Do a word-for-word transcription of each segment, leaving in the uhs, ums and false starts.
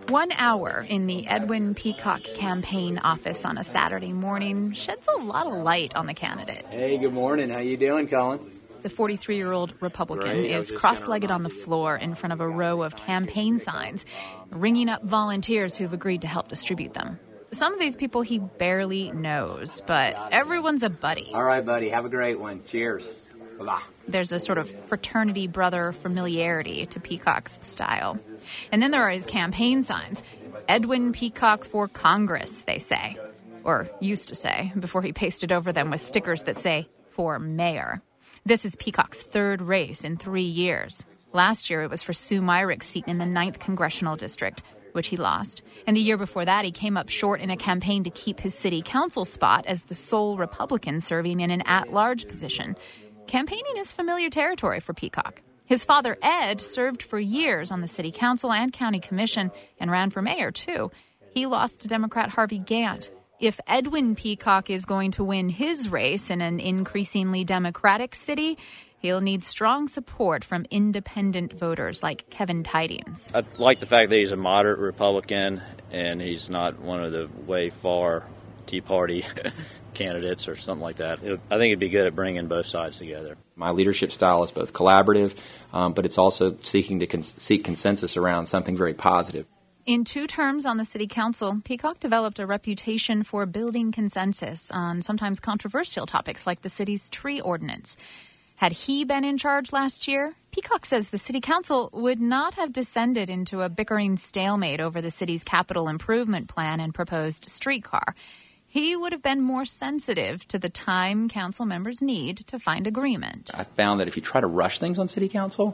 One hour in the Edwin Peacock campaign office on a Saturday morning sheds a lot of light on the candidate. Hey, good morning. How you doing, Colin? The forty-three-year-old Republican Great. is cross-legged on the floor in front of a row of campaign signs, ringing up volunteers who've agreed to help distribute them. Some of these people he barely knows, but everyone's a buddy. All right, buddy. Have a great one. Cheers. Bye-bye. There's a sort of fraternity brother familiarity to Peacock's style. And then there are his campaign signs. Edwin Peacock for Congress, they say. Or used to say, before he pasted over them with stickers that say, for mayor. This is Peacock's third race in three years. Last year, it was for Sue Myrick's seat in the ninth Congressional District, which he lost. And the year before that, he came up short in a campaign to keep his city council spot as the sole Republican serving in an at-large position. Campaigning is familiar territory for Peacock. His father, Ed, served for years on the city council and county commission and ran for mayor, too. He lost to Democrat Harvey Gantt. If Edwin Peacock is going to win his race in an increasingly Democratic city, he'll need strong support from independent voters like Kevin Tidings. I like the fact that he's a moderate Republican and he's not one of the way far Tea Party candidates or something like that. It, I think it'd be good at bringing both sides together. My leadership style is both collaborative, um, but it's also seeking to cons- seek consensus around something very positive. In two terms on the city council, Peacock developed a reputation for building consensus on sometimes controversial topics like the city's tree ordinance. Had he been in charge last year, Peacock says the city council would not have descended into a bickering stalemate over the city's capital improvement plan and proposed streetcar. He would have been more sensitive to the time council members need to find agreement. I found that if you try to rush things on city council,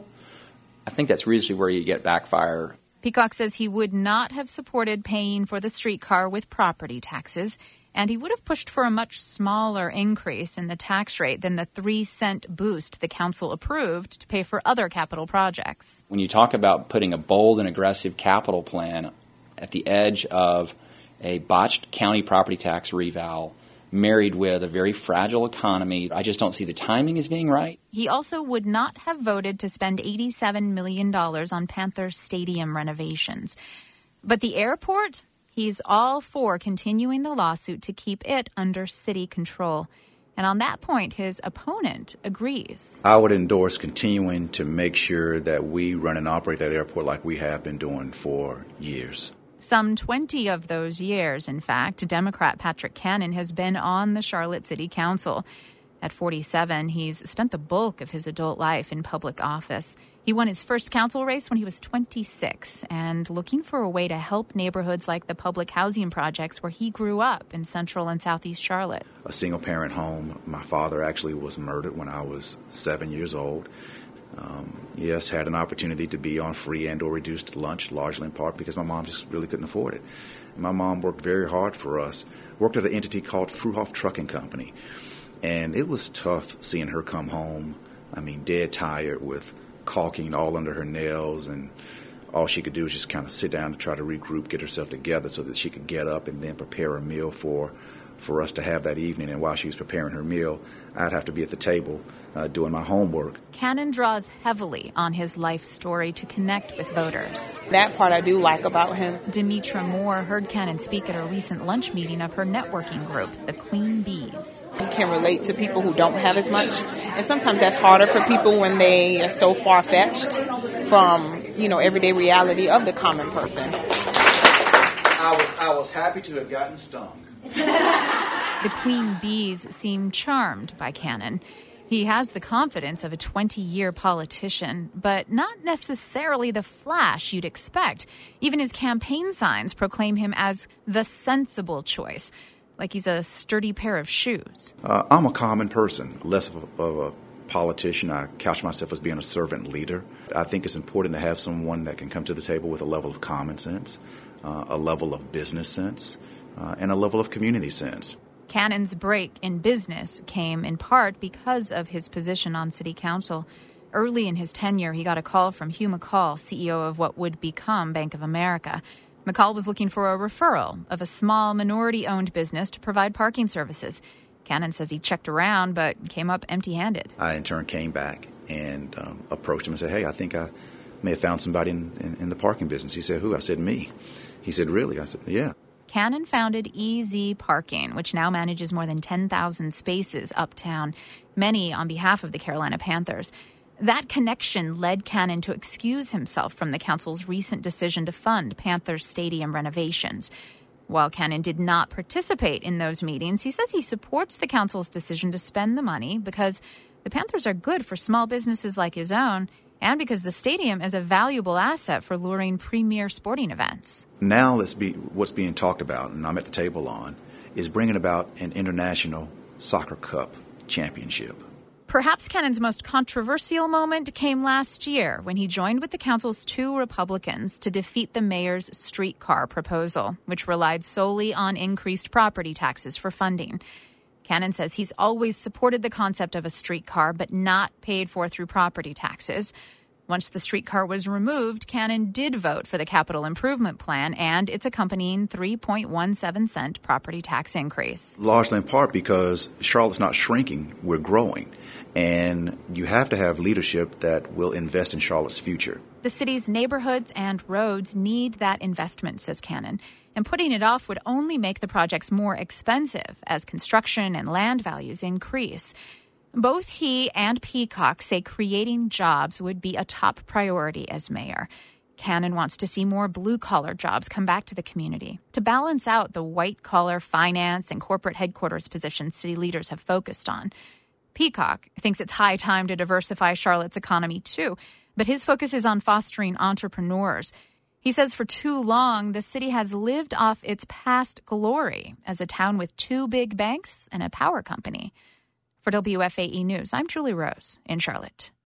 I think that's usually where you get backfire. Peacock says he would not have supported paying for the streetcar with property taxes, and he would have pushed for a much smaller increase in the tax rate than the three-cent boost the council approved to pay for other capital projects. When you talk about putting a bold and aggressive capital plan at the edge of a botched county property tax reval married with a very fragile economy, I just don't see the timing as being right. He also would not have voted to spend eighty-seven million dollars on Panther Stadium renovations. But the airport, he's all for continuing the lawsuit to keep it under city control. And on that point, his opponent agrees. I would endorse continuing to make sure that we run and operate that airport like we have been doing for years. Some twenty of those years, in fact, Democrat Patrick Cannon has been on the Charlotte City Council. At forty-seven, he's spent the bulk of his adult life in public office. He won his first council race when he was twenty-six, and looking for a way to help neighborhoods like the public housing projects where he grew up in central and southeast Charlotte. A single-parent home. My father actually was murdered when I was seven years old. Um, yes, had an opportunity to be on free and or reduced lunch, largely in part because my mom just really couldn't afford it. My mom worked very hard for us, worked at an entity called Fruhoff Trucking Company. And it was tough seeing her come home, I mean, dead tired with caulking all under her nails, and all she could do was just kind of sit down to try to regroup, get herself together so that she could get up and then prepare a meal for for us to have that evening. And while she was preparing her meal, I'd have to be at the table uh, doing my homework. Cannon draws heavily on his life story to connect with voters. That part I do like about him. Demetra Moore heard Cannon speak at a recent lunch meeting of her networking group, the Queen Bees. He can relate to people who don't have as much. And sometimes that's harder for people when they are so far-fetched from, you know, everyday reality of the common person. I was, I was happy to have gotten stung. The Queen Bees seem charmed by Cannon. He has the confidence of a twenty-year politician, but not necessarily the flash you'd expect. Even his campaign signs proclaim him as the sensible choice, like he's a sturdy pair of shoes. Uh, I'm a common person, less of a, of a politician. I couch myself as being a servant leader. I think it's important to have someone that can come to the table with a level of common sense, uh, a level of business sense, uh, and a level of community sense. Cannon's break in business came in part because of his position on city council. Early in his tenure, he got a call from Hugh McCall, C E O of what would become Bank of America. McCall was looking for a referral of a small minority-owned business to provide parking services. Cannon says he checked around but came up empty-handed. I, in turn, came back and um, approached him and said, hey, I think I may have found somebody in, in, in the parking business. He said, who? I said, me. He said, really? I said, yeah. Cannon founded E Z Parking, which now manages more than ten thousand spaces uptown, many on behalf of the Carolina Panthers. That connection led Cannon to excuse himself from the council's recent decision to fund Panthers stadium renovations. While Cannon did not participate in those meetings, he says he supports the council's decision to spend the money because the Panthers are good for small businesses like his own and because the stadium is a valuable asset for luring premier sporting events. Now let's be, what's being talked about, and I'm at the table on, is bringing about an international soccer cup championship. Perhaps Cannon's most controversial moment came last year when he joined with the council's two Republicans to defeat the mayor's streetcar proposal, which relied solely on increased property taxes for funding. Cannon says he's always supported the concept of a streetcar, but not paid for through property taxes. Once the streetcar was removed, Cannon did vote for the capital improvement plan and its accompanying three point one seven cent property tax increase. Largely in part because Charlotte's not shrinking, we're growing. And you have to have leadership that will invest in Charlotte's future. The city's neighborhoods and roads need that investment, says Cannon. And putting it off would only make the projects more expensive as construction and land values increase. Both he and Peacock say creating jobs would be a top priority as mayor. Cannon wants to see more blue-collar jobs come back to the community to balance out the white-collar finance and corporate headquarters positions city leaders have focused on. Peacock thinks it's high time to diversify Charlotte's economy, too, but his focus is on fostering entrepreneurs. He says for too long, the city has lived off its past glory as a town with two big banks and a power company. For W F A E News, I'm Julie Rose in Charlotte.